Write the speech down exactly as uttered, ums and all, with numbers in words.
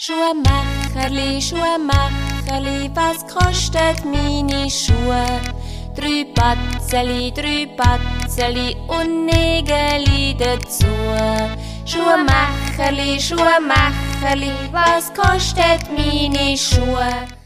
Schuhmacherli, Schuhmacherli, was kostet meine Schuhe? Drei Batzeli, drei Batzeli und Nägeli dazu. Schuhmacherli, Schuhmacherli, was kostet meine Schuhe?